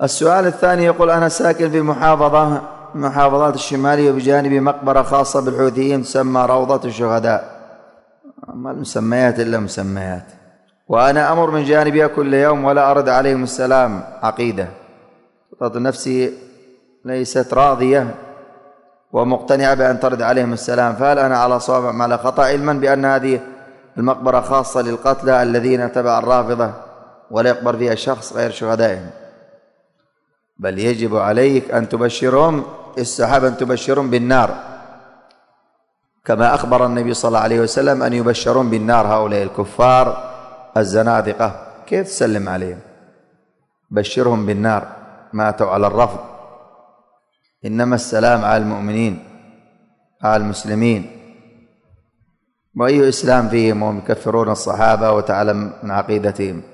السؤال الثاني يقول: أنا ساكن في محافظات الشمالية بجانب مقبرة خاصة بالحوثيين تسمى روضة الشهداء، ما المسميات إلا مسميات، وأنا أمر من جانبها كل يوم ولا أرد عليهم السلام عقيدة، نفسي ليست راضية ومقتنعة بأن ترد عليهم السلام، فهل أنا على صواب أم على خطأ، علما بأن هذه المقبرة خاصة للقتلى الذين تبع الرافضة ولا يقبر فيها شخص غير شهدائهم، بل يجب عليك أن تبشرهم، استحب أن تبشرهم بالنار كما أخبر النبي صلى الله عليه وسلم أن يبشرون بالنار هؤلاء الكفار الزنادقة. كيف تسلم عليهم؟ بشرهم بالنار، ماتوا على الرفض، إنما السلام على المؤمنين على المسلمين. وأي إسلام فيهم وهم يكفرون الصحابة وتعلم من عقيدتهم.